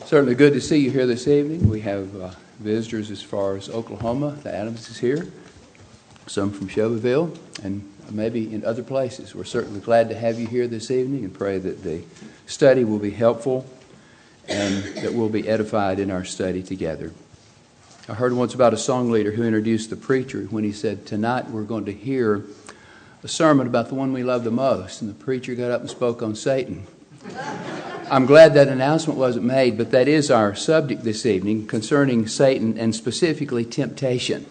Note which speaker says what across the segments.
Speaker 1: Certainly good to see you here this evening. We have visitors as far as Oklahoma. The Adams is here. Some from Shelbyville and maybe in other places. We're certainly glad to have you here this evening and pray that the study will be helpful and that we'll be edified in our study together. I heard once about a song leader who introduced the preacher when he said, "Tonight we're going to hear a sermon about the one we love the most." And the preacher got up and spoke on Satan. I'm glad that announcement wasn't made, but that is our subject this evening concerning Satan and specifically temptation.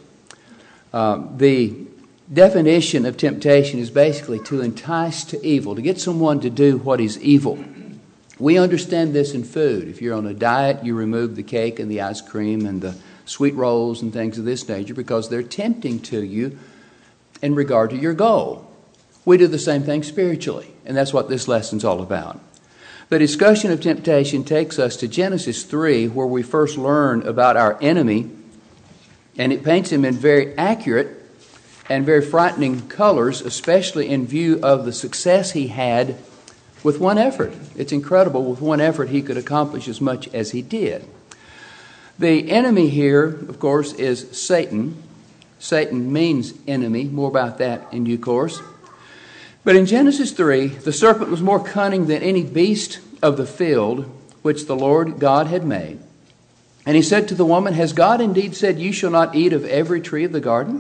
Speaker 1: The definition of temptation is basically to entice to evil, to get someone to do what is evil. We understand this in food. If you're on a diet, you remove the cake and the ice cream and the sweet rolls and things of this nature because they're tempting to you in regard to your goal. We do the same thing spiritually, and that's what this lesson's all about. The discussion of temptation takes us to Genesis 3, where we first learn about our enemy, and it paints him in very accurate and very frightening colors, especially in view of the success he had with one effort. It's incredible, with one effort he could accomplish as much as he did. The enemy here, of course, is Satan. Satan means enemy. More about that in due course. But in Genesis 3, the serpent was more cunning than any beast of the field which the Lord God had made. And he said to the woman, "Has God indeed said, 'You shall not eat of every tree of the garden?'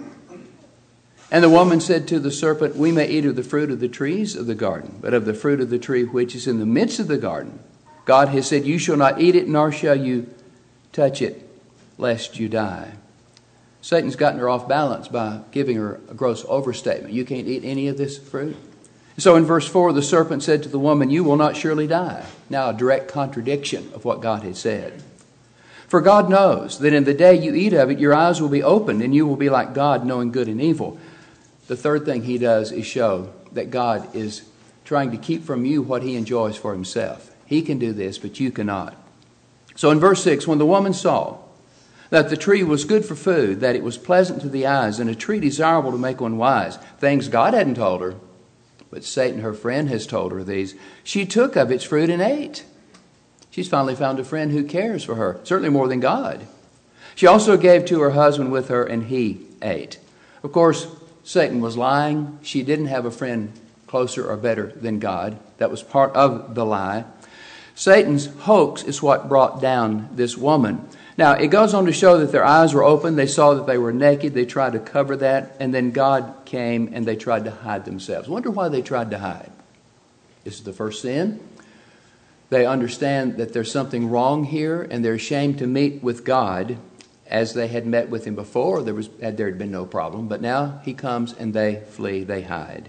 Speaker 1: And the woman said to the serpent, 'We may eat of the fruit of the trees of the garden, but of the fruit of the tree which is in the midst of the garden, God has said, You shall not eat it, nor shall you touch it, lest you die.'" Satan's gotten her off balance by giving her a gross overstatement. You can't eat any of this fruit. So in verse 4, the serpent said to the woman, "You will not surely die." Now a direct contradiction of what God had said. "For God knows that in the day you eat of it, your eyes will be opened, and you will be like God, knowing good and evil." The third thing he does is show that God is trying to keep from you what he enjoys for himself. He can do this, but you cannot. So in verse 6, when the woman saw that the tree was good for food, that it was pleasant to the eyes, and a tree desirable to make one wise, things God hadn't told her, but Satan, her friend, has told her these, she took of its fruit and ate. She's finally found a friend who cares for her, certainly more than God. She also gave to her husband with her, and he ate. Of course, Satan was lying. She didn't have a friend closer or better than God. That was part of the lie. Satan's hoax is what brought down this woman. Now, it goes on to show that their eyes were open. They saw that they were naked. They tried to cover that. And then God came and they tried to hide themselves. Wonder why they tried to hide. This is the first sin. They understand that there's something wrong here and they're ashamed to meet with God as they had met with him before. There had been no problem. But now he comes and they flee. They hide.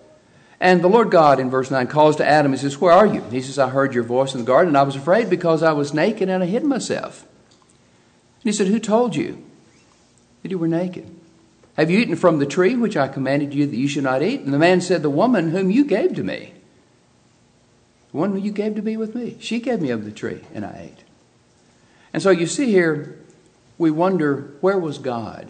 Speaker 1: And the Lord God, in verse 9, calls to Adam and says, "Where are you?" He says, "I heard your voice in the garden, and I was afraid because I was naked and I hid myself." And he said, "Who told you that you were naked? Have you eaten from the tree which I commanded you that you should not eat?" And the man said, "The woman whom you gave to me, the one who you gave to be with me, she gave me of the tree and I ate." And so you see here, we wonder, where was God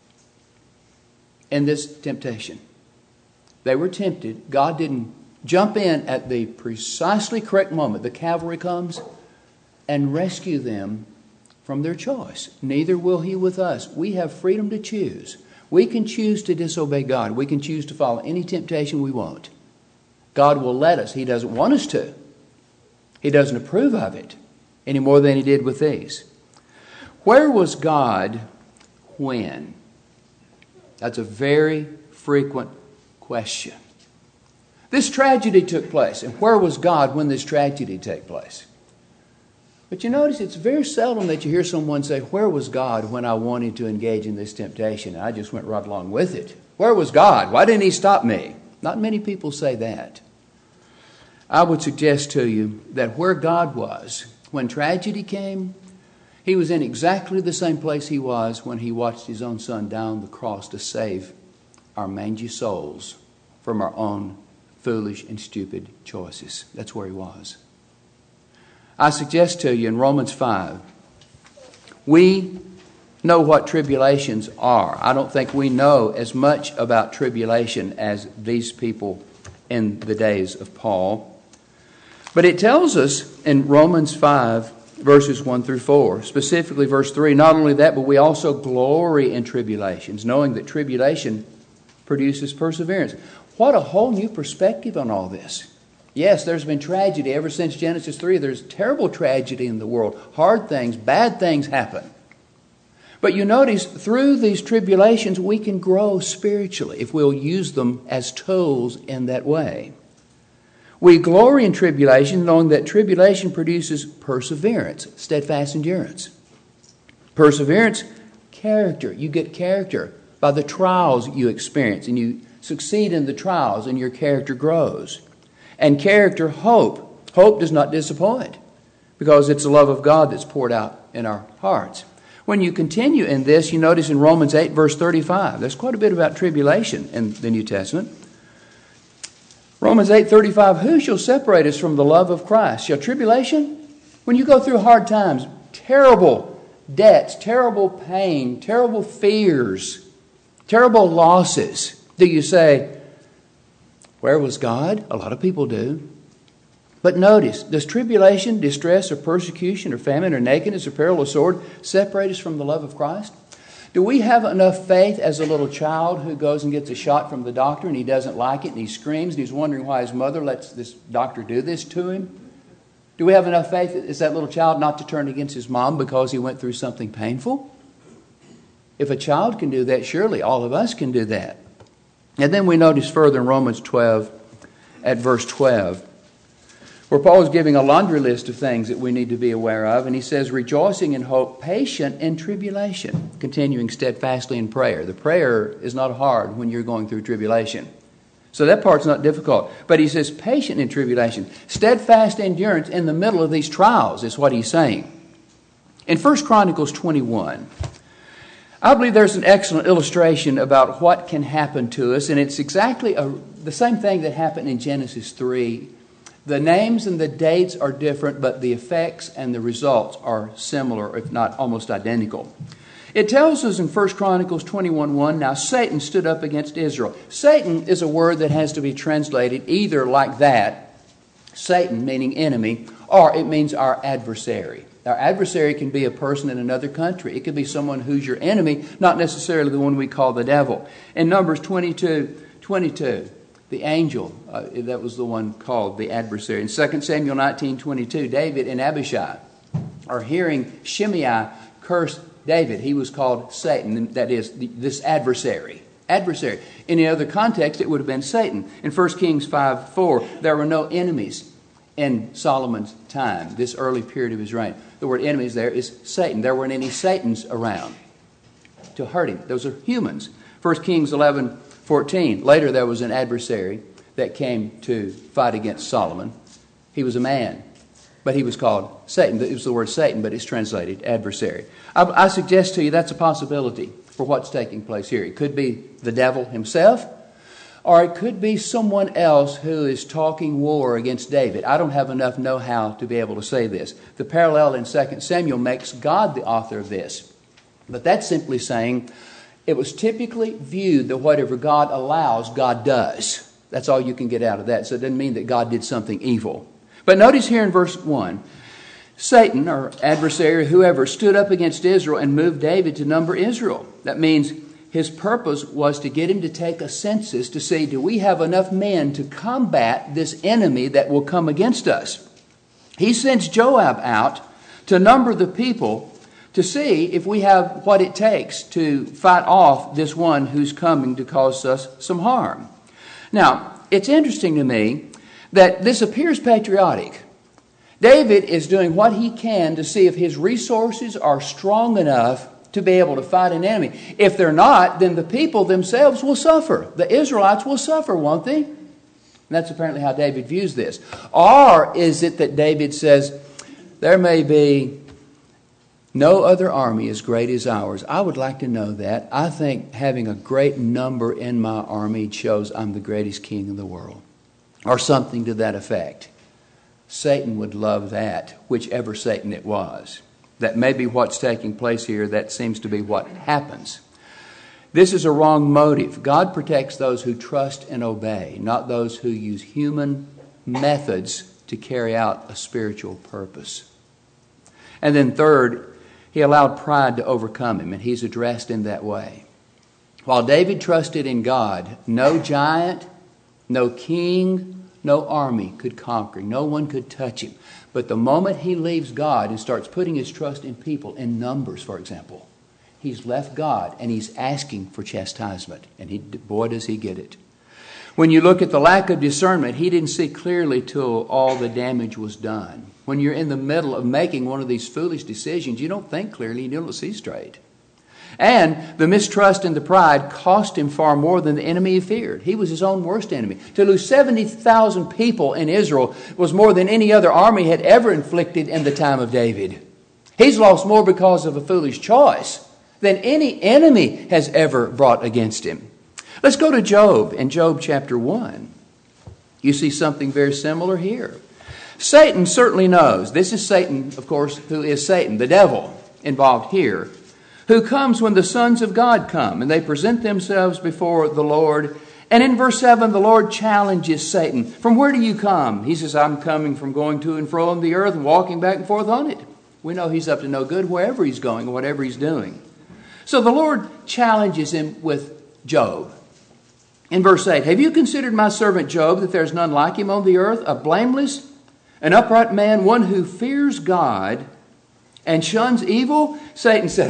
Speaker 1: in this temptation? They were tempted. God didn't jump in at the precisely correct moment. The cavalry comes and rescue them from their choice. Neither will he with us. We have freedom to choose. We can choose to disobey God. We can choose to follow any temptation we want. God will let us. He doesn't want us to. He doesn't approve of it any more than he did with these. Where was God when? That's a very frequent question. This tragedy took place, and where was God when this tragedy took place? But you notice it's very seldom that you hear someone say, "Where was God when I wanted to engage in this temptation? I just went right along with it. Where was God? Why didn't he stop me?" Not many people say that. I would suggest to you that where God was when tragedy came, he was in exactly the same place he was when he watched his own son down the cross to save our mangy souls from our own foolish and stupid choices. That's where he was. I suggest to you in Romans 5, we know what tribulations are. I don't think we know as much about tribulation as these people in the days of Paul. But it tells us in Romans 5, verses 1 through 4. Specifically, verse 3, not only that, but we also glory in tribulations, knowing that tribulation produces perseverance. What a whole new perspective on all this. Yes, there's been tragedy ever since Genesis 3. There's terrible tragedy in the world. Hard things, bad things happen. But you notice, through these tribulations, we can grow spiritually if we'll use them as tools in that way. We glory in tribulation, knowing that tribulation produces perseverance, steadfast endurance. Perseverance, character. You get character by the trials you experience, and you succeed in the trials, and your character grows. And character, hope. Hope does not disappoint, because it's the love of God that's poured out in our hearts. When you continue in this, you notice in Romans 8, verse 35, there's quite a bit about tribulation in the New Testament. Romans 8:35, who shall separate us from the love of Christ? Shall tribulation? When you go through hard times, terrible debts, terrible pain, terrible fears, terrible losses, do you say, where was God? A lot of people do. But notice, does tribulation, distress, or persecution, or famine, or nakedness, or peril, or sword separate us from the love of Christ? Do we have enough faith as a little child who goes and gets a shot from the doctor and he doesn't like it and he screams and he's wondering why his mother lets this doctor do this to him? Do we have enough faith as that little child not to turn against his mom because he went through something painful? If a child can do that, surely all of us can do that. And then we notice further in Romans 12 at verse 12, where Paul is giving a laundry list of things that we need to be aware of. And he says, rejoicing in hope, patient in tribulation, continuing steadfastly in prayer. The prayer is not hard when you're going through tribulation. So that part's not difficult. But he says, patient in tribulation, steadfast endurance in the middle of these trials is what he's saying. In 1 Chronicles 21, I believe there's an excellent illustration about what can happen to us. And it's exactly the same thing that happened in Genesis 3. The names and the dates are different, but the effects and the results are similar, if not almost identical. It tells us in 1 Chronicles 21:1, now Satan stood up against Israel. Satan is a word that has to be translated either like that, Satan meaning enemy, or it means our adversary. Our adversary can be a person in another country. It could be someone who's your enemy, not necessarily the one we call the devil. In Numbers 22:22, the angel, that was the one called the adversary. In 2 Samuel 19:22, David and Abishai are hearing Shimei curse David. He was called Satan, that is, this adversary. Adversary. In any other context, it would have been Satan. In 1 Kings 5:4, there were no enemies in Solomon's time, this early period of his reign. The word enemies there is Satan. There weren't any Satans around to hurt him. Those are humans. 1 Kings 11:14. Later there was an adversary that came to fight against Solomon. He was a man, but he was called Satan. It was the word Satan, but it's translated adversary. I suggest to you that's a possibility for what's taking place here. It could be the devil himself, or it could be someone else who is talking war against David. I don't have enough know-how to be able to say this. The parallel in 2 Samuel makes God the author of this. But that's simply saying it was typically viewed that whatever God allows, God does. That's all you can get out of that. So it doesn't mean that God did something evil. But notice here in verse 1, Satan, or adversary, whoever, stood up against Israel and moved David to number Israel. That means his purpose was to get him to take a census to see, do we have enough men to combat this enemy that will come against us? He sends Joab out to number the people to see if we have what it takes to fight off this one who's coming to cause us some harm. Now, it's interesting to me that this appears patriotic. David is doing what he can to see if his resources are strong enough to be able to fight an enemy. If they're not, then the people themselves will suffer. The Israelites will suffer, won't they? And that's apparently how David views this. Or is it that David says, there may be no other army as great as ours? I would like to know that. I think having a great number in my army shows I'm the greatest king in the world. Or something to that effect. Satan would love that, whichever Satan it was. That may be what's taking place here. That seems to be what happens. This is a wrong motive. God protects those who trust and obey, not those who use human methods to carry out a spiritual purpose. And then third, he allowed pride to overcome him, and he's addressed in that way. While David trusted in God, no giant, no king, no army could conquer. No one could touch him. But the moment he leaves God and starts putting his trust in people, in numbers, for example, he's left God and he's asking for chastisement. And boy, does he get it. When you look at the lack of discernment, he didn't see clearly till all the damage was done. When you're in the middle of making one of these foolish decisions, you don't think clearly, you don't see straight. And the mistrust and the pride cost him far more than the enemy he feared. He was his own worst enemy. To lose 70,000 people in Israel was more than any other army had ever inflicted in the time of David. He's lost more because of a foolish choice than any enemy has ever brought against him. Let's go to Job in Job chapter 1. You see something very similar here. Satan certainly knows. This is Satan, of course, who is Satan, the devil, involved here, who comes when the sons of God come and they present themselves before the Lord. And in verse 7, the Lord challenges Satan. From where do you come? He says, I'm coming from going to and fro on the earth and walking back and forth on it. We know he's up to no good wherever he's going and whatever he's doing. So the Lord challenges him with Job. In verse 8, have you considered my servant Job, that there's none like him on the earth, a blameless, an upright man, one who fears God and shuns evil? Satan said,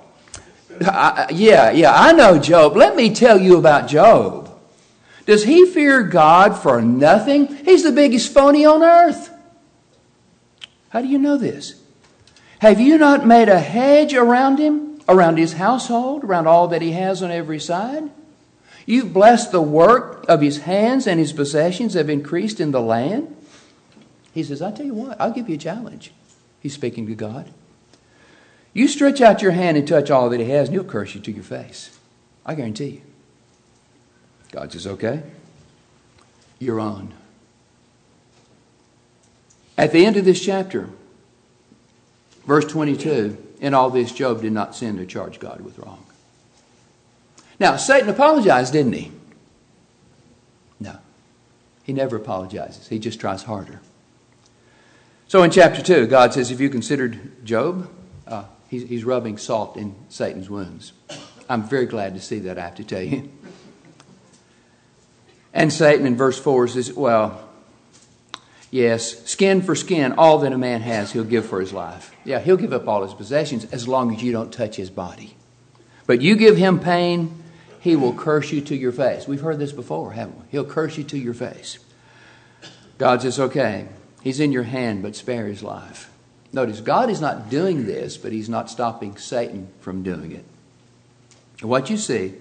Speaker 1: I know Job. Let me tell you about Job. Does he fear God for nothing? He's the biggest phony on earth. How do you know this? Have you not made a hedge around him, around his household, around all that he has on every side? You've blessed the work of his hands, and his possessions have increased in the land. He says, I tell you what, I'll give you a challenge. He's speaking to God. You stretch out your hand and touch all that he has, and he'll curse you to your face. I guarantee you. God says, okay, you're on. At the end of this chapter, verse 22, in all this, Job did not sin to charge God with wrong. Now, Satan apologized, didn't he? No. He never apologizes. He just tries harder. So in chapter 2, God says, have you considered Job? He's rubbing salt in Satan's wounds. I'm very glad to see that, I have to tell you. And Satan in verse 4 says, well, yes, skin for skin, all that a man has, he'll give for his life. Yeah, he'll give up all his possessions as long as you don't touch his body. But you give him pain, he will curse you to your face. We've heard this before, haven't we? He'll curse you to your face. God says, okay, he's in your hand, but spare his life. Notice, God is not doing this, but he's not stopping Satan from doing it. What you see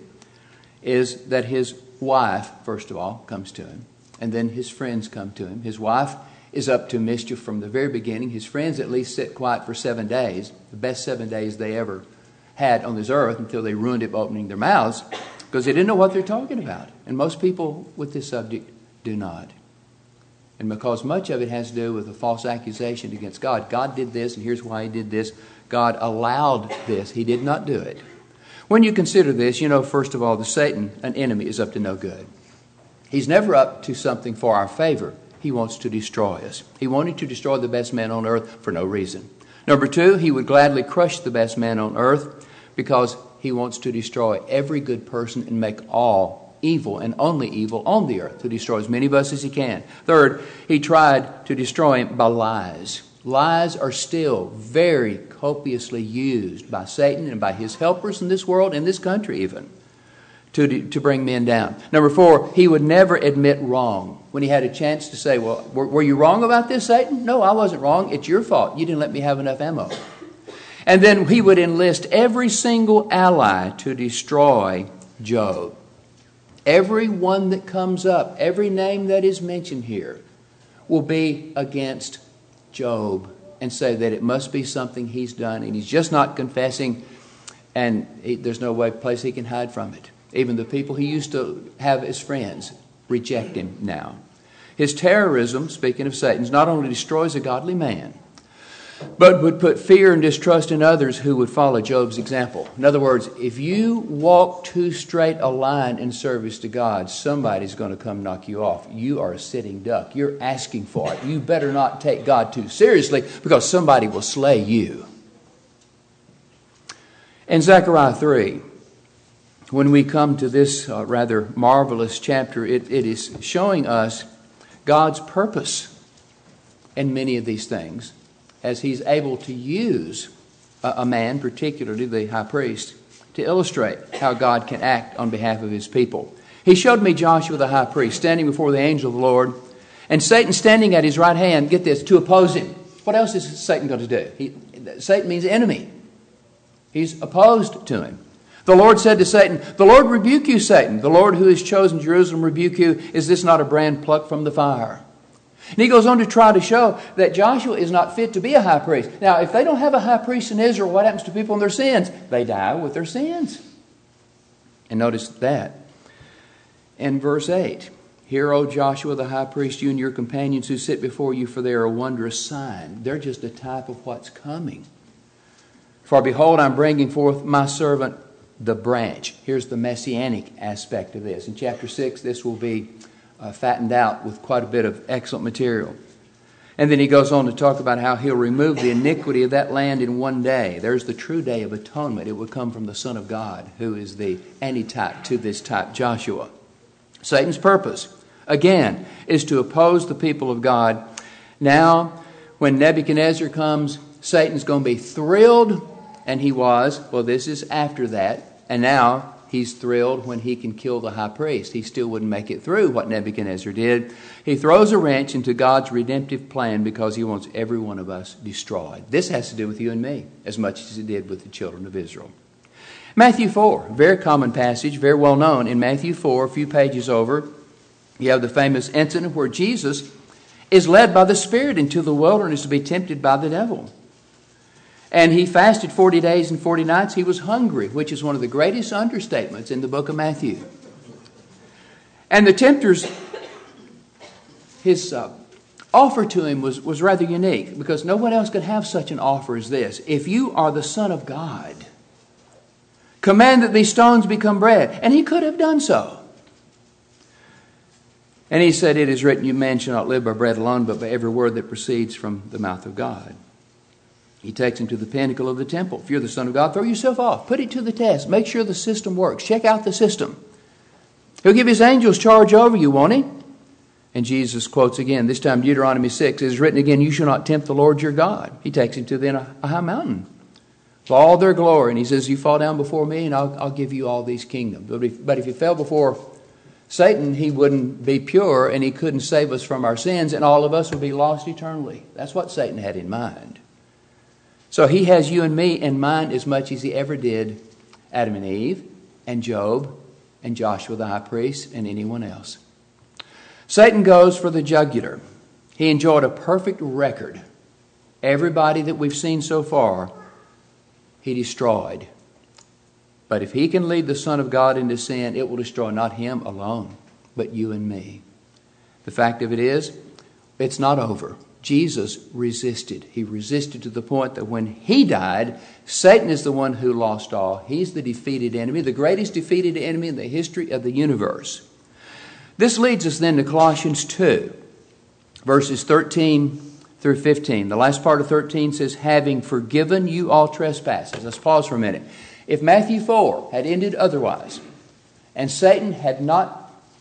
Speaker 1: is that his wife, first of all, comes to him, and then his friends come to him. His wife is up to mischief from the very beginning. His friends at least sit quiet for 7 days, the best 7 days they ever had on this earth, until they ruined it by opening their mouths, because they didn't know what they're talking about. And most people with this subject do not. And because much of it has to do with a false accusation against God. God did this, and here's why he did this. God allowed this. He did not do it. When you consider this, you know, first of all, that Satan, an enemy, is up to no good. He's never up to something for our favor. He wants to destroy us. He wanted to destroy the best man on earth for no reason. Number 2, he would gladly crush the best man on earth because he wants to destroy every good person and make all evil and only evil on the earth, to destroy as many of us as he can. Third, he tried to destroy him by lies. Lies are still very copiously used by Satan and by his helpers in this world, in this country even, to bring men down. Number 4, he would never admit wrong. When he had a chance to say, well, were you wrong about this, Satan? No, I wasn't wrong. It's your fault. You didn't let me have enough ammo. And then he would enlist every single ally to destroy Job. Every one that comes up, every name that is mentioned here, will be against Job and say that it must be something he's done, and he's just not confessing, and there's no place he can hide from it. Even the people he used to have as friends reject him now. His terrorism, speaking of Satan's, not only destroys a godly man, but would put fear and distrust in others who would follow Job's example. In other words, if you walk too straight a line in service to God, somebody's going to come knock you off. You are a sitting duck. You're asking for it. You better not take God too seriously because somebody will slay you. In Zechariah 3, when we come to this rather marvelous chapter, it is showing us God's purpose in many of these things, as He's able to use a man, particularly the high priest, to illustrate how God can act on behalf of His people. He showed me Joshua the high priest standing before the angel of the Lord, and Satan standing at his right hand, get this, to oppose him. What else is Satan going to do? Satan means enemy. He's opposed to him. The Lord said to Satan, "The Lord rebuke you, Satan. The Lord who has chosen Jerusalem rebuke you. Is this not a brand plucked from the fire?" And he goes on to try to show that Joshua is not fit to be a high priest. Now, if they don't have a high priest in Israel, what happens to people in their sins? They die with their sins. And notice that. In verse 8, "Hear, O Joshua the high priest, you and your companions who sit before you, for they are a wondrous sign." They're just a type of what's coming. "For behold, I'm bringing forth my servant, the branch." Here's the messianic aspect of this. In chapter 6, this will be fattened out with quite a bit of excellent material. And then he goes on to talk about how He'll remove the iniquity of that land in one day. There's the true day of atonement. It would come from the Son of God, who is the antitype to this type, Joshua. Satan's purpose, again, is to oppose the people of God. Now, when Nebuchadnezzar comes, Satan's going to be thrilled, and he was. Well, this is after that. And now he's thrilled when he can kill the high priest. He still wouldn't make it through what Nebuchadnezzar did. He throws a wrench into God's redemptive plan because He wants every one of us destroyed. This has to do with you and me as much as it did with the children of Israel. Matthew 4, very common passage, very well known. In Matthew 4, a few pages over, you have the famous incident where Jesus is led by the Spirit into the wilderness to be tempted by the devil. And He fasted 40 days and 40 nights. He was hungry, which is one of the greatest understatements in the book of Matthew. And the tempter's, his offer to Him was rather unique, because no one else could have such an offer as this. "If you are the Son of God, command that these stones become bread." And He could have done so. And He said, "It is written, you man shall not live by bread alone, but by every word that proceeds from the mouth of God." He takes him to the pinnacle of the temple. "If you're the Son of God, throw yourself off. Put it to the test. Make sure the system works. Check out the system. He'll give His angels charge over you, won't He?" And Jesus quotes again, this time Deuteronomy 6. "It is written again, you shall not tempt the Lord your God." He takes him to then a high mountain for all their glory. And He says, "You fall down before me and I'll give you all these kingdoms." But if you fell before Satan, he wouldn't be pure and he couldn't save us from our sins, and all of us would be lost eternally. That's what Satan had in mind. So he has you and me in mind as much as he ever did Adam and Eve, and Job, and Joshua the high priest, and anyone else. Satan goes for the jugular. He enjoyed a perfect record. Everybody that we've seen so far, he destroyed. But if he can lead the Son of God into sin, it will destroy not him alone, but you and me. The fact of it is, it's not over. Jesus resisted. He resisted to the point that when He died, Satan is the one who lost all. He's the defeated enemy, the greatest defeated enemy in the history of the universe. This leads us then to Colossians 2, verses 13 through 15. The last part of 13 says, "Having forgiven you all trespasses." Let's pause for a minute. If Matthew 4 had ended otherwise, and Satan had not,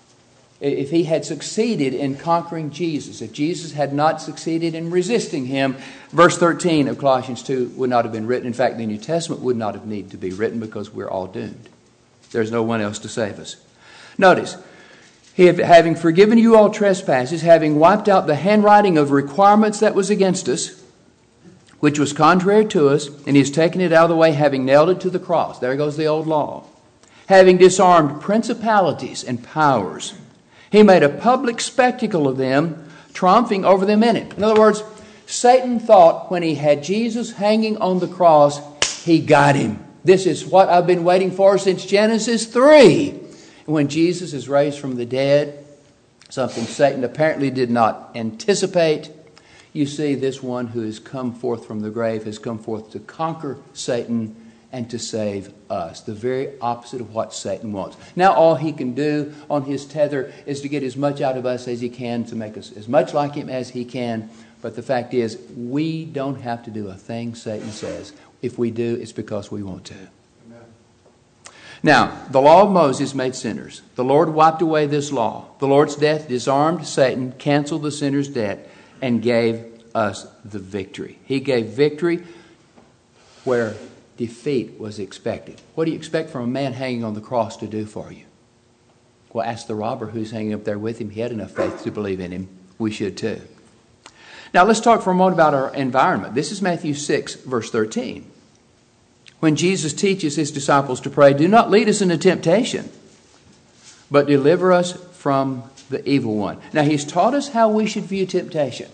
Speaker 1: if he had succeeded in conquering Jesus, if Jesus had not succeeded in resisting Him, verse 13 of Colossians 2 would not have been written. In fact, the New Testament would not have needed to be written, because we're all doomed. There's no one else to save us. Notice, having forgiven you all trespasses, having wiped out the handwriting of requirements that was against us, which was contrary to us, and He has taken it out of the way, having nailed it to the cross. There goes the old law. Having disarmed principalities and powers, He made a public spectacle of them, triumphing over them in it. In other words, Satan thought when he had Jesus hanging on the cross, he got him. This is what I've been waiting for since Genesis 3. And when Jesus is raised from the dead, something Satan apparently did not anticipate, You see, this one who has come forth from the grave has come forth to conquer Satan and to save us. The very opposite of what Satan wants. Now all he can do on his tether is to get as much out of us as he can, to make us as much like him as he can. But the fact is, we don't have to do a thing Satan says. If we do, it's because we want to. Amen. Now, the law of Moses made sinners. The Lord wiped away this law. The Lord's death disarmed Satan, canceled the sinner's debt, and gave us the victory. He gave victory where defeat was expected. What do you expect from a man hanging on the cross to do for you? Well, ask the robber who's hanging up there with him. He had enough faith to believe in him. We should too. Now let's talk for a moment about our environment. This is Matthew 6, verse 13. When Jesus teaches his disciples to pray, "Do not lead us into temptation, but deliver us from the evil one." Now he's taught us how we should view temptation.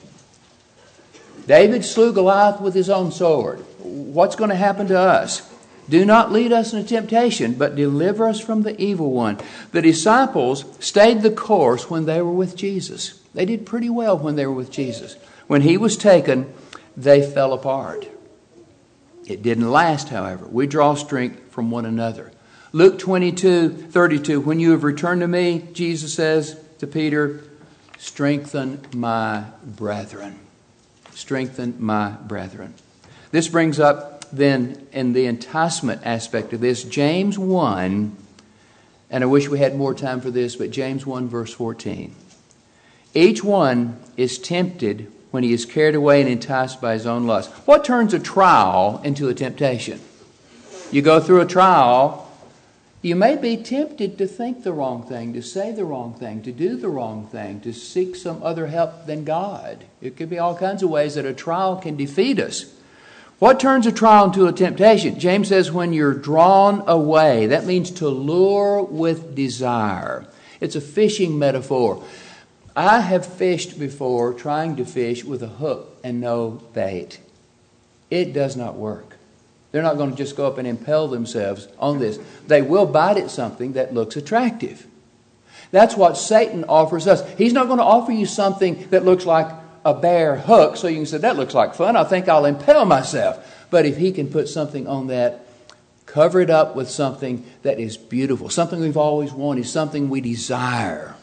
Speaker 1: David slew Goliath with his own sword. What's going to happen to us? Do not lead us into temptation, but deliver us from the evil one. The disciples stayed the course when they were with Jesus. They did pretty well when they were with Jesus. When he was taken, they fell apart. It didn't last, however. We draw strength from one another. Luke 22:32, when you have returned to me, Jesus says to Peter, strengthen my brethren. Strengthen my brethren. This brings up then in the enticement aspect of this, James 1, and I wish we had more time for this, but James 1 verse 14. Each one is tempted when he is carried away and enticed by his own lust. What turns a trial into a temptation? You go through a trial, you may be tempted to think the wrong thing, to say the wrong thing, to do the wrong thing, to seek some other help than God. It could be all kinds of ways that a trial can defeat us. What turns a trial into a temptation? James says when you're drawn away. That means to lure with desire. It's a fishing metaphor. I have fished before trying to fish with a hook and no bait. It does not work. They're not going to just go up and impel themselves on this. They will bite at something that looks attractive. That's what Satan offers us. He's not going to offer you something that looks like a bare hook so you can say, that looks like fun. I think I'll impel myself. But if he can put something on that, cover it up with something that is beautiful, something we've always wanted, something we desire.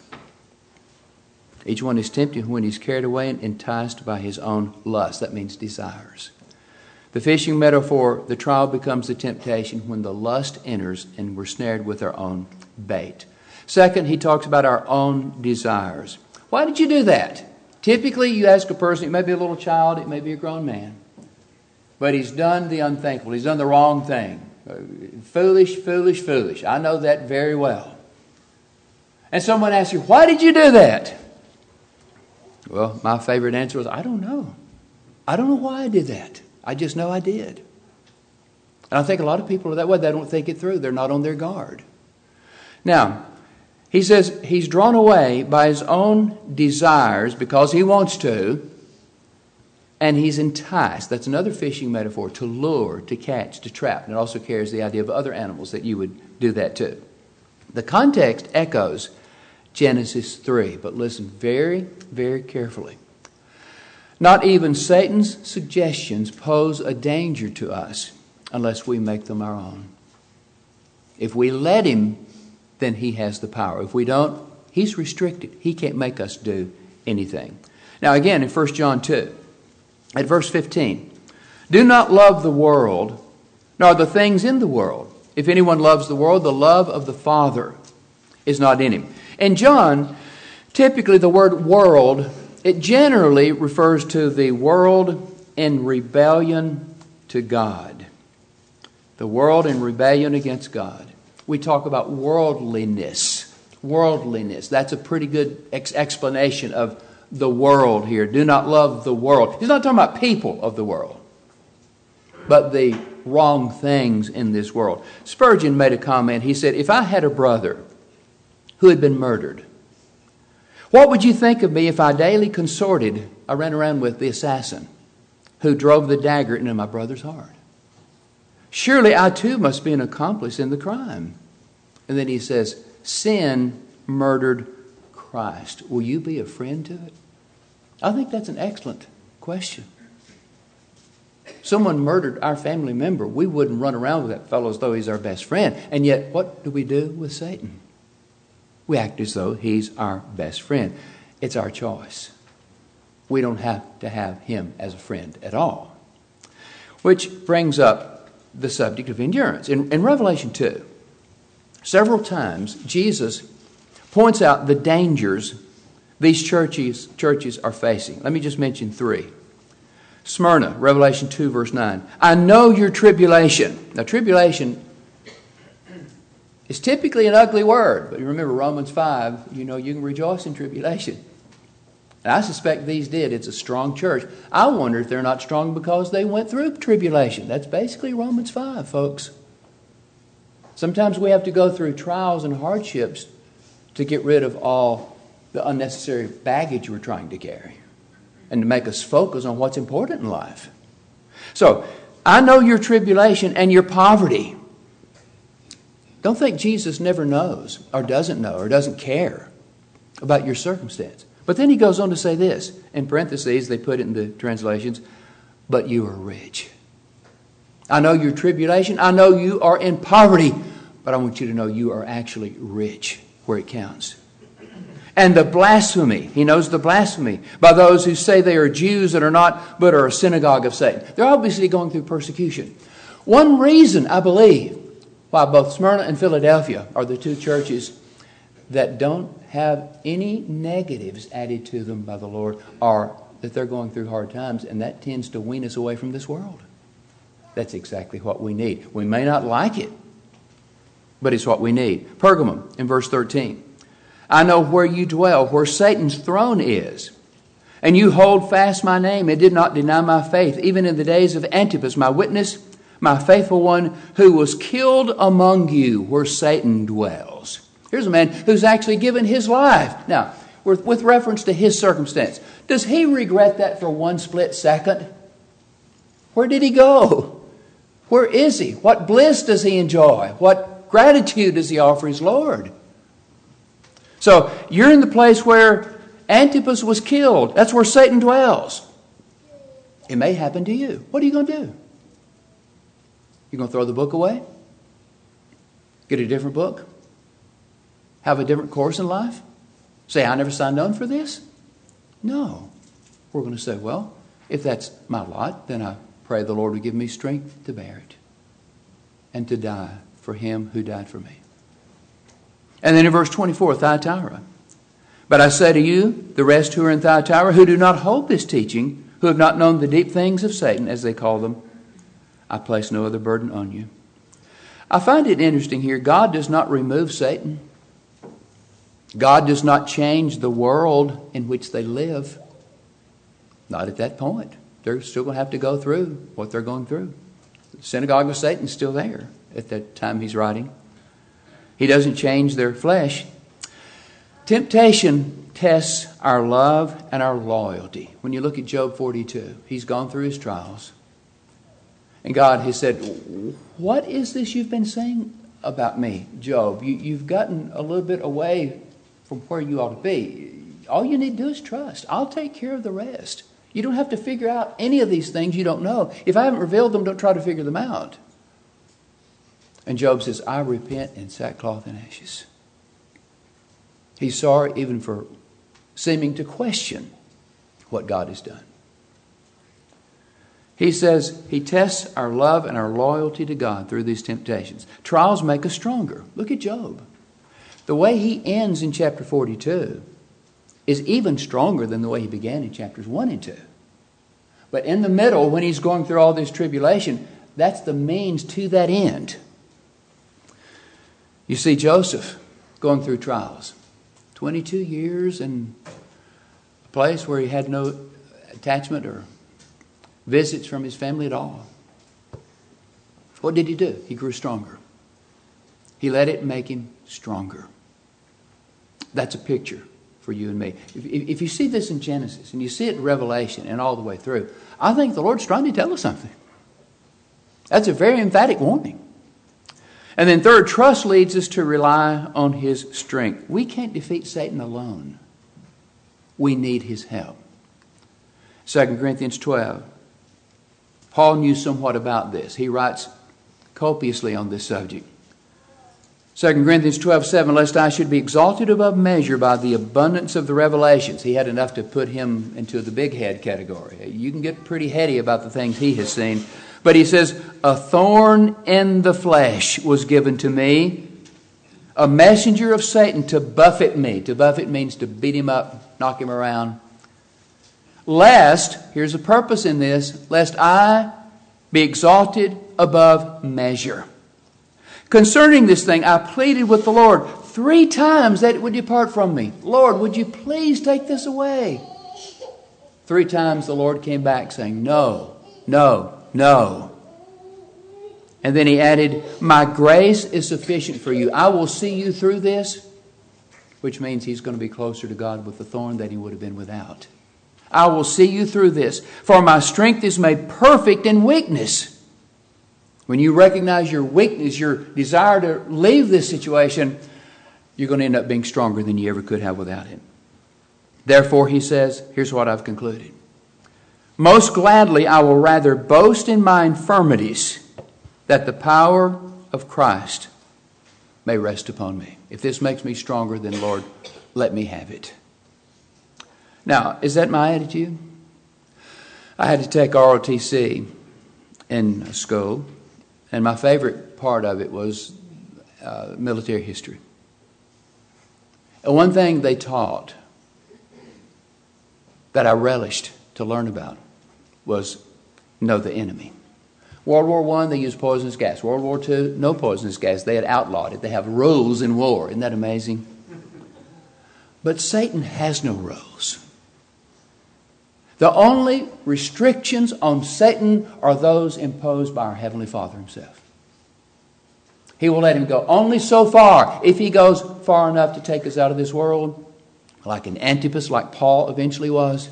Speaker 1: Each one is tempted when he's carried away and enticed by his own lust. That means desires. The fishing metaphor, the trial becomes the temptation when the lust enters and we're snared with our own bait. Second, he talks about our own desires. Why did you do that? Typically, you ask a person, it may be a little child, it may be a grown man, but he's done the unthinkable. He's done the wrong thing. Foolish, foolish, foolish. I know that very well. And someone asks you, why did you do that? Well, my favorite answer is, I don't know. I don't know why I did that. I just know I did. And I think a lot of people are that way. They don't think it through. They're not on their guard. Now, he says he's drawn away by his own desires because he wants to, and he's enticed. That's another fishing metaphor, to lure, to catch, to trap. And it also carries the idea of other animals that you would do that to. The context echoes Genesis 3, but listen very, very carefully. Not even Satan's suggestions pose a danger to us unless we make them our own. If we let him, then he has the power. If we don't, he's restricted. He can't make us do anything. Now again, in 1 John 2, at verse 15, do not love the world, nor the things in the world. If anyone loves the world, the love of the Father is not in him. In John, typically the word world, it generally refers to the world in rebellion to God. The world in rebellion against God. We talk about worldliness. Worldliness. That's a pretty good explanation of the world here. Do not love the world. He's not talking about people of the world, but the wrong things in this world. Spurgeon made a comment. He said, if I had a brother who had been murdered, what would you think of me if I daily consorted, I ran around with the assassin who drove the dagger into my brother's heart? Surely I too must be an accomplice in the crime. And then he says, sin murdered Christ. Will you be a friend to it? I think that's an excellent question. Someone murdered our family member. We wouldn't run around with that fellow as though he's our best friend. And yet, what do we do with Satan? We act as though he's our best friend. It's our choice. We don't have to have him as a friend at all. Which brings up the subject of endurance. In Revelation 2, several times Jesus points out the dangers these churches are facing. Let me just mention 3. Smyrna, Revelation 2, verse 9. I know your tribulation. Now, tribulation is typically an ugly word, but you remember Romans 5, you can rejoice in tribulation. And I suspect these did. It's a strong church. I wonder if they're not strong because they went through tribulation. That's basically Romans 5, folks. Sometimes we have to go through trials and hardships to get rid of all the unnecessary baggage we're trying to carry and to make us focus on what's important in life. So, I know your tribulation and your poverty. Don't think Jesus never knows or doesn't care about your circumstance. But then he goes on to say this. In parentheses, they put it in the translations, but you are rich. I know your tribulation. I know you are in poverty. But I want you to know you are actually rich where it counts. And the blasphemy. He knows the blasphemy by those who say they are Jews and are not, but are a synagogue of Satan. They're obviously going through persecution. One reason, I believe, why both Smyrna and Philadelphia are the 2 churches that don't have any negatives added to them by the Lord are that they're going through hard times, and that tends to wean us away from this world. That's exactly what we need. We may not like it, but it's what we need. Pergamum, in verse 13. I know where you dwell, where Satan's throne is. And you hold fast my name and did not deny my faith, even in the days of Antipas, my witness, my faithful one, who was killed among you, where Satan dwells. Here's a man who's actually given his life. Now, with reference to his circumstance, does he regret that for one split second? Where did he go? Where is he? What bliss does he enjoy? What gratitude does he offer his Lord? So, you're in the place where Antipas was killed. That's where Satan dwells. It may happen to you. What are you going to do? You're going to throw the book away? Get a different book? Have a different course in life? Say, I never signed on for this? No. We're going to say, well, if that's my lot, then I pray the Lord would give me strength to bear it and to die for him who died for me. And then in verse 24, Thyatira. But I say to you, the rest who are in Thyatira, who do not hold this teaching, who have not known the deep things of Satan, as they call them, I place no other burden on you. I find it interesting here, God does not remove Satan. God does not change the world in which they live. Not at that point. They're still going to have to go through what they're going through. The synagogue of Satan is still there at that time he's writing. He doesn't change their flesh. Temptation tests our love and our loyalty. When you look at Job 42, he's gone through his trials. And God has said, what is this you've been saying about me, Job? You've gotten a little bit away from where you ought to be. All you need to do is trust. I'll take care of the rest. You don't have to figure out any of these things you don't know. If I haven't revealed them, don't try to figure them out. And Job says, I repent in sackcloth and ashes. He's sorry even for seeming to question what God has done. He says he tests our love and our loyalty to God through these temptations. Trials make us stronger. Look at Job. The way he ends in chapter 42 is even stronger than the way he began in chapters 1 and 2. But in the middle, when he's going through all this tribulation, that's the means to that end. You see Joseph going through trials. 22 years in a place where he had no attachment or visits from his family at all. What did he do? He grew stronger. He let it make him stronger. That's a picture for you and me. If you see this in Genesis and you see it in Revelation and all the way through, I think the Lord's trying to tell us something. That's a very emphatic warning. And then third, trust leads us to rely on his strength. We can't defeat Satan alone. We need his help. 2 Corinthians 12. Paul knew somewhat about this. He writes copiously on this subject. 2 Corinthians 12:7, lest I should be exalted above measure by the abundance of the revelations. He had enough to put him into the big head category. You can get pretty heady about the things he has seen. But he says, a thorn in the flesh was given to me, a messenger of Satan to buffet me. To buffet means to beat him up, knock him around. Lest, here's the purpose in this, lest I be exalted above measure. Concerning this thing, I pleaded with the Lord 3 times that it would depart from me. Lord, would you please take this away? 3 times the Lord came back saying, no, no, no. And then he added, my grace is sufficient for you. I will see you through this, which means he's going to be closer to God with the thorn than he would have been without. I will see you through this, for my strength is made perfect in weakness. When you recognize your weakness, your desire to leave this situation, you're going to end up being stronger than you ever could have without him. Therefore, he says, here's what I've concluded. Most gladly, I will rather boast in my infirmities, that the power of Christ may rest upon me. If this makes me stronger, then Lord, let me have it. Now, is that my attitude? I had to take ROTC in school, and my favorite part of it was military history. And one thing they taught that I relished to learn about was know the enemy. World War I, they used poisonous gas. World War II, no poisonous gas. They had outlawed it. They have rules in war. Isn't that amazing? But Satan has no rules. The only restrictions on Satan are those imposed by our Heavenly Father himself. He will let him go only so far. If he goes far enough to take us out of this world, like an Antipas, like Paul eventually was,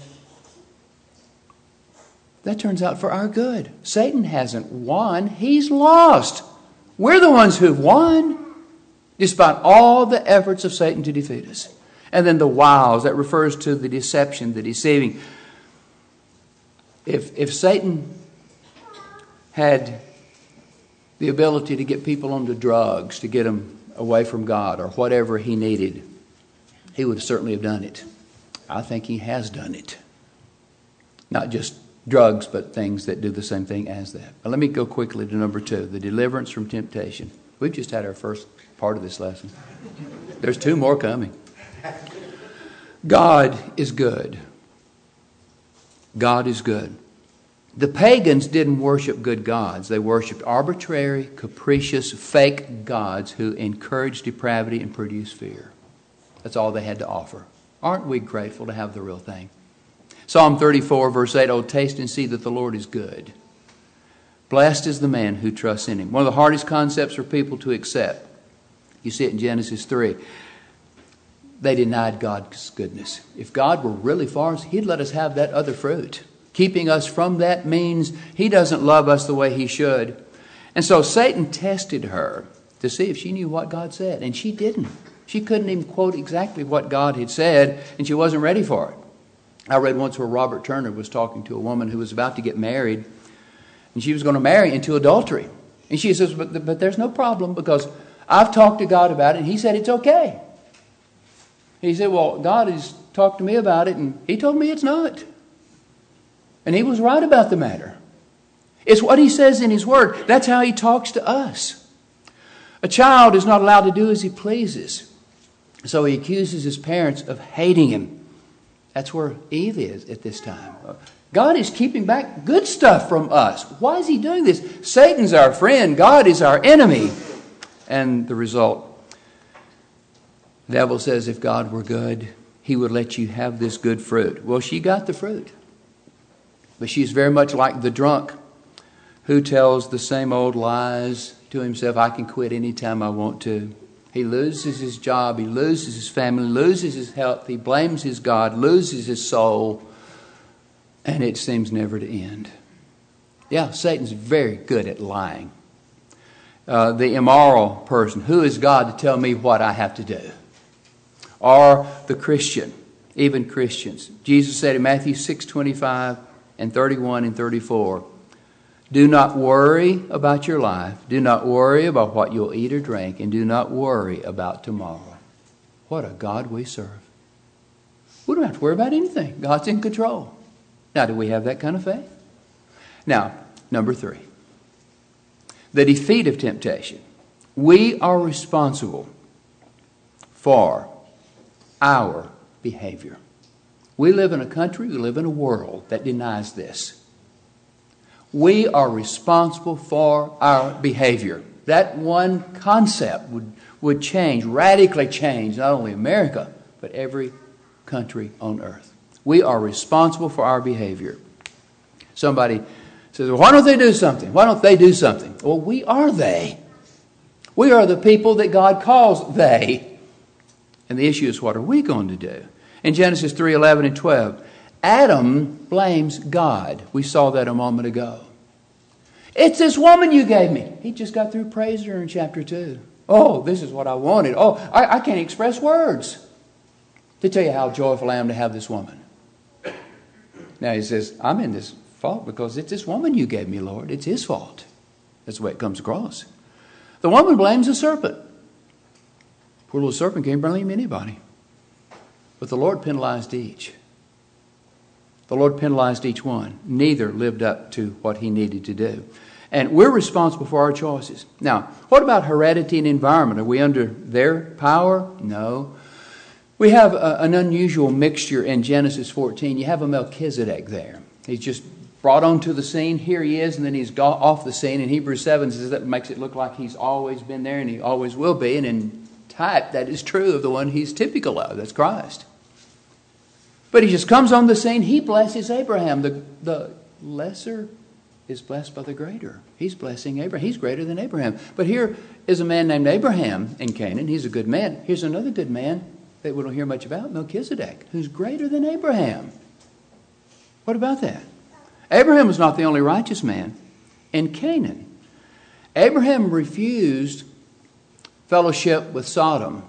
Speaker 1: that turns out for our good. Satan hasn't won. He's lost. We're the ones who've won, despite all the efforts of Satan to defeat us. And then the wiles, that refers to the deception, the deceiving. If Satan had the ability to get people onto drugs, to get them away from God, or whatever he needed, he would certainly have done it. I think he has done it. Not just drugs, but things that do the same thing as that. But let me go quickly to number 2, the deliverance from temptation. We've just had our first part of this lesson. There's 2 more coming. God is good. God is good. The pagans didn't worship good gods. They worshipped arbitrary, capricious, fake gods who encouraged depravity and produced fear. That's all they had to offer. Aren't we grateful to have the real thing? Psalm 34, verse 8, oh, taste and see that the Lord is good. Blessed is the man who trusts in him. One of the hardest concepts for people to accept. You see it in Genesis 3. They denied God's goodness. If God were really for us, he'd let us have that other fruit. Keeping us from that means he doesn't love us the way he should. And so Satan tested her to see if she knew what God said. And she didn't. She couldn't even quote exactly what God had said, and she wasn't ready for it. I read once where Robert Turner was talking to a woman who was about to get married, and she was going to marry into adultery. And she says, but there's no problem, because I've talked to God about it, and he said it's okay. He said, well, God has talked to me about it, and he told me it's not. And he was right about the matter. It's what he says in his word. That's how he talks to us. A child is not allowed to do as he pleases. So he accuses his parents of hating him. That's where Eve is at this time. God is keeping back good stuff from us. Why is he doing this? Satan's our friend. God is our enemy. And the result, the devil says if God were good, he would let you have this good fruit. Well, she got the fruit. But she's very much like the drunk who tells the same old lies to himself. I can quit anytime I want to. He loses his job, he loses his family, loses his health, he blames his God, loses his soul, and it seems never to end. Yeah, Satan's very good at lying. The immoral person, who is God to tell me what I have to do? Or the Christian, even Christians. Jesus said in Matthew 6:25 and 31 and 34, do not worry about your life. Do not worry about what you'll eat or drink. And do not worry about tomorrow. What a God we serve. We don't have to worry about anything. God's in control. Now, do we have that kind of faith? Now, number 3. The defeat of temptation. We are responsible for our behavior. We live in a country, we live in a world that denies this. We are responsible for our behavior. That one concept would change, radically change, not only America, but every country on earth. We are responsible for our behavior. Somebody says, well, why don't they do something? Why don't they do something? Well, we are they. We are the people that God calls they. And the issue is, what are we going to do? In Genesis 3:11 and 12, Adam blames God. We saw that a moment ago. It's this woman you gave me. He just got through praising her in chapter 2. Oh, this is what I wanted. Oh, I can't express words to tell you how joyful I am to have this woman. Now he says, I'm in this fault because it's this woman you gave me, Lord. It's his fault. That's the way it comes across. The woman blames the serpent. Poor little serpent can't blame anybody. But the Lord penalized each. The Lord penalized each one. Neither lived up to what he needed to do. And we're responsible for our choices. Now, what about heredity and environment? Are we under their power? No. We have an unusual mixture in Genesis 14. You have a Melchizedek there. He's just brought onto the scene. Here he is, and then he's got off the scene. And Hebrews 7 says that makes it look like he's always been there and he always will be. And in type, that is true of the one he's typical of. That's Christ. But he just comes on the scene. He blesses Abraham. The lesser is blessed by the greater. He's blessing Abraham. He's greater than Abraham. But here is a man named Abraham in Canaan. He's a good man. Here's another good man that we don't hear much about, Melchizedek, who's greater than Abraham. What about that? Abraham was not the only righteous man in Canaan. Abraham refused fellowship with Sodom,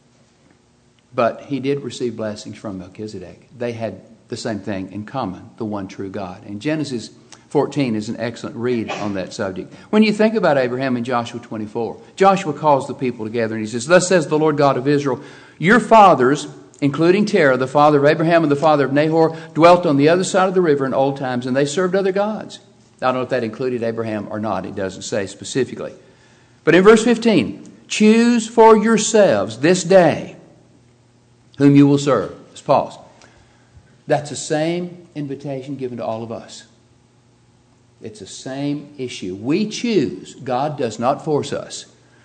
Speaker 1: but he did receive blessings from Melchizedek. They had the same thing in common, the one true God. And Genesis 14 is an excellent read on that subject. When you think about Abraham in Joshua 24, Joshua calls the people together and he says, thus says the Lord God of Israel, your fathers, including Terah, the father of Abraham and the father of Nahor, dwelt on the other side of the river in old times, and they served other gods. I don't know if that included Abraham or not. It doesn't say specifically. But in verse 15, choose for yourselves this day whom you will serve. Let's pause. That's the same invitation given to all of us. It's the same issue. We choose. God does not force us.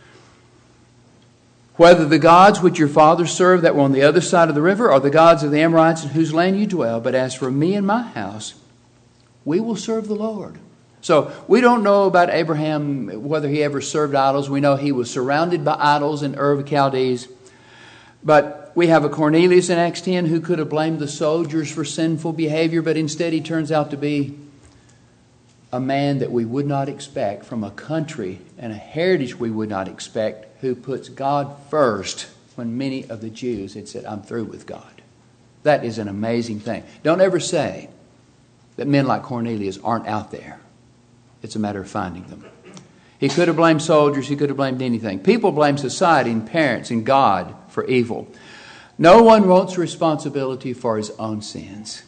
Speaker 1: Whether the gods which your fathers served that were on the other side of the river or the gods of the Amorites in whose land you dwell, but as for me and my house, we will serve the Lord. So we don't know about Abraham, whether he ever served idols. We know he was surrounded by idols in Ur of Chaldees. But we have a Cornelius in Acts 10 who could have blamed the soldiers for sinful behavior, but instead he turns out to be a man that we would not expect from a country and a heritage we would not expect, who puts God first when many of the Jews had said, I'm through with God. That is an amazing thing. Don't ever say that men like Cornelius aren't out there. It's a matter of finding them. He could have blamed soldiers. He could have blamed anything. People blame society and parents and God for evil. No one wants responsibility for his own sins.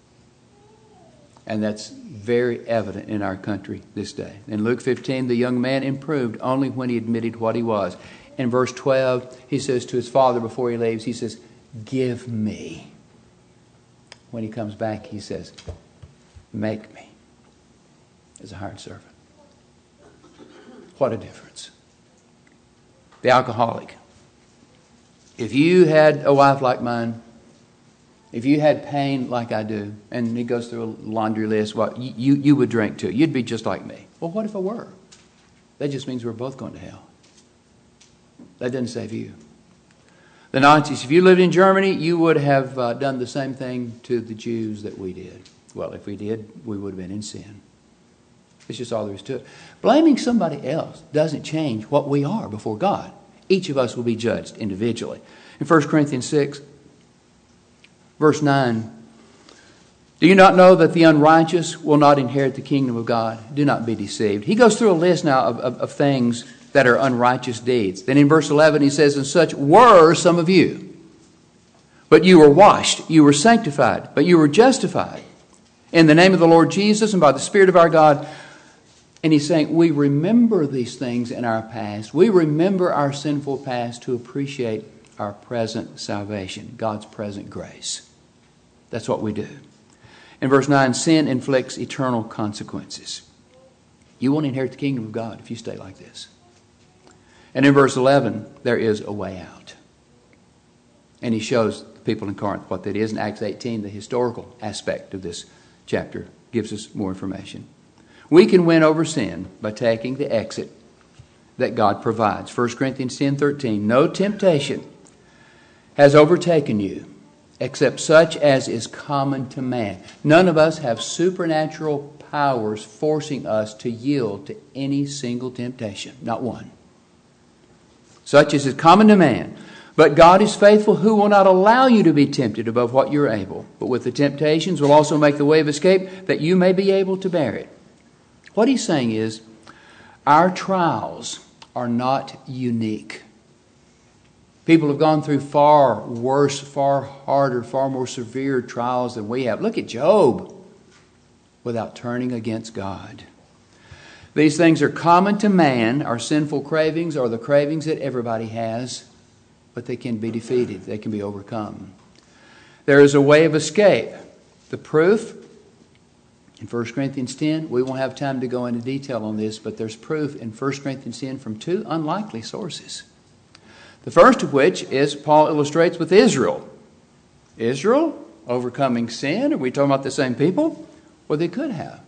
Speaker 1: And that's very evident in our country this day. In Luke 15, the young man improved only when he admitted what he was. In verse 12, he says to his father before he leaves, he says, give me. When he comes back, he says, make me as a hired servant. What a difference. The alcoholic. If you had a wife like mine, if you had pain like I do, and he goes through a laundry list, well, you would drink too. You'd be just like me. Well, what if I were? That just means we're both going to hell. That doesn't save you. The Nazis, if you lived in Germany, you would have done the same thing to the Jews that we did. Well, if we did, we would have been in sin. It's just all there is to it. Blaming somebody else doesn't change what we are before God. Each of us will be judged individually. In 1 Corinthians 6, Verse 9. Do you not know that the unrighteous will not inherit the kingdom of God? Do not be deceived. He goes through a list now of things that are unrighteous deeds. Then in verse 11 he says, and such were some of you. But you were washed, you were sanctified, but you were justified in the name of the Lord Jesus and by the Spirit of our God. And he's saying, we remember these things in our past. We remember our sinful past to appreciate our present salvation, God's present grace. That's what we do. In verse 9, sin inflicts eternal consequences. You won't inherit the kingdom of God if you stay like this. And in verse 11, there is a way out. And he shows the people in Corinth what that is. In Acts 18, the historical aspect of this chapter gives us more information. We can win over sin by taking the exit that God provides. 1 Corinthians 10:13, no temptation has overtaken you except such as is common to man. None of us have supernatural powers forcing us to yield to any single temptation. Not one. Such as is common to man. But God is faithful, who will not allow you to be tempted above what you're able, but with the temptations will also make the way of escape that you may be able to bear it. What he's saying is, our trials are not unique. People have gone through far worse, far harder, far more severe trials than we have. Look at Job, without turning against God. These things are common to man. Our sinful cravings are the cravings that everybody has, but they can be defeated. They can be overcome. There is a way of escape. The proof, in 1 Corinthians 10, we won't have time to go into detail on this, but there's proof in 1 Corinthians 10 from two unlikely sources. The first of which is Paul illustrates with Israel. Israel overcoming sin. Are we talking about the same people? Well, they could have.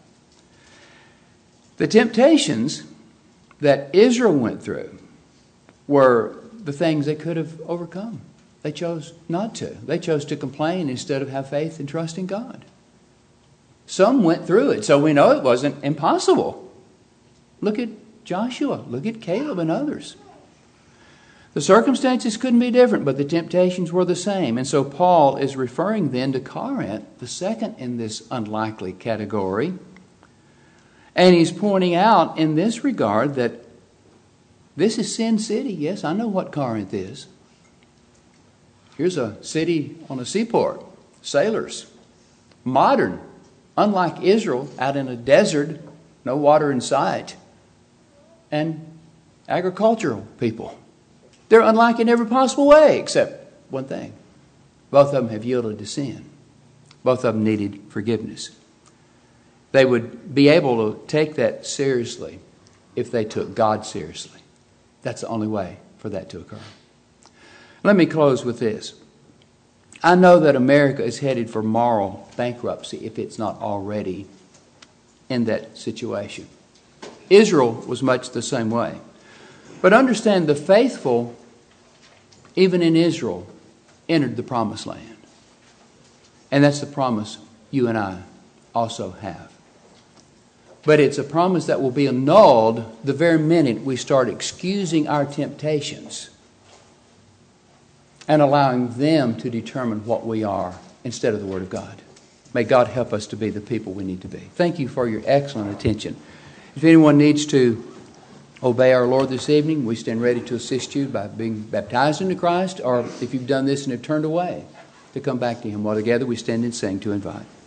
Speaker 1: The temptations that Israel went through were the things they could have overcome. They chose not to. They chose to complain instead of have faith and trust in God. Some went through it, so we know it wasn't impossible. Look at Joshua. Look at Caleb and others. The circumstances couldn't be different, but the temptations were the same. And so Paul is referring then to Corinth, the second in this unlikely category. And he's pointing out in this regard that this is Sin City. Yes, I know what Corinth is. Here's a city on a seaport. Sailors. Modern. Unlike Israel, out in a desert, no water in sight. And agricultural people. They're unlike in every possible way, except one thing. Both of them have yielded to sin. Both of them needed forgiveness. They would be able to take that seriously if they took God seriously. That's the only way for that to occur. Let me close with this. I know that America is headed for moral bankruptcy if it's not already in that situation. Israel was much the same way. But understand, the faithful, even in Israel, entered the promised land. And that's the promise you and I also have. But it's a promise that will be annulled the very minute we start excusing our temptations and allowing them to determine what we are instead of the Word of God. May God help us to be the people we need to be. Thank you for your excellent attention. If anyone needs to obey our Lord this evening, we stand ready to assist you by being baptized into Christ, or if you've done this and have turned away, to come back to Him. While together we stand and sing to invite.